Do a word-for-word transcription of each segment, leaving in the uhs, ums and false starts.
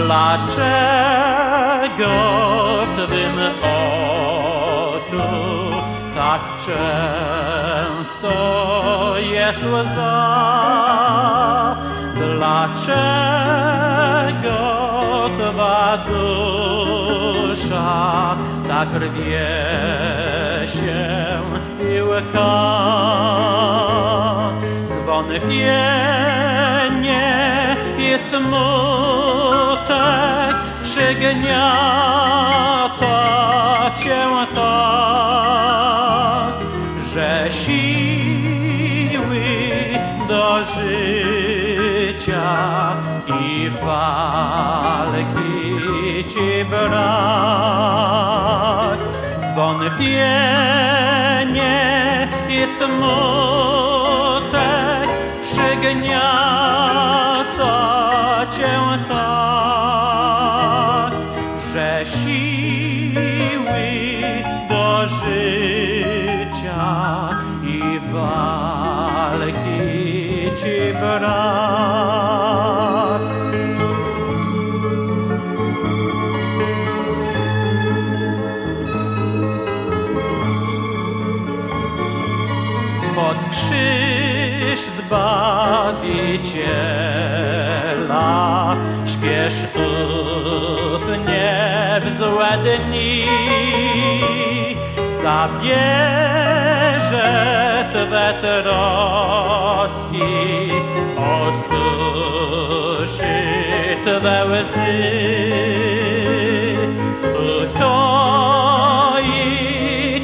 Dlaczego w Twym oczu tak często jest łza? Dlaczego Twa dusza tak rwie się i łka? Zwątpienie i smutek przygniata Cię tak, że siły do życia i walki Ci brak. Zwątpienie i smutek przygniata Cię tak, że siły do życia i walki Ci brak. Pod krzyż Zbawiciela śpiesz ufnie w złe dni. Zabierze Twe troski, osuszy Twe łzy, utoi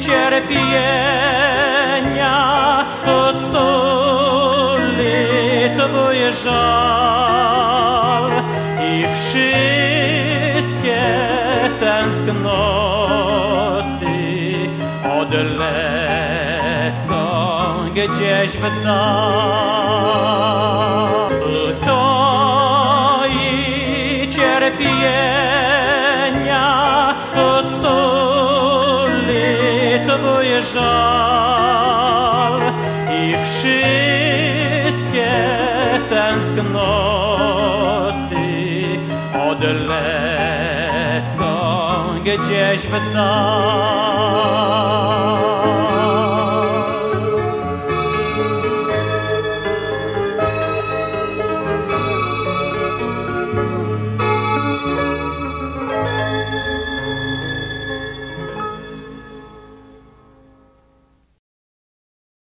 cierpienia, otuli Twój żal i wszystkie tęsknoty odlecą gdzieś w dal. Utoi cierpienia, otuli Twój żal i wszystkie tęsknoty odlecą gdzieś w dal.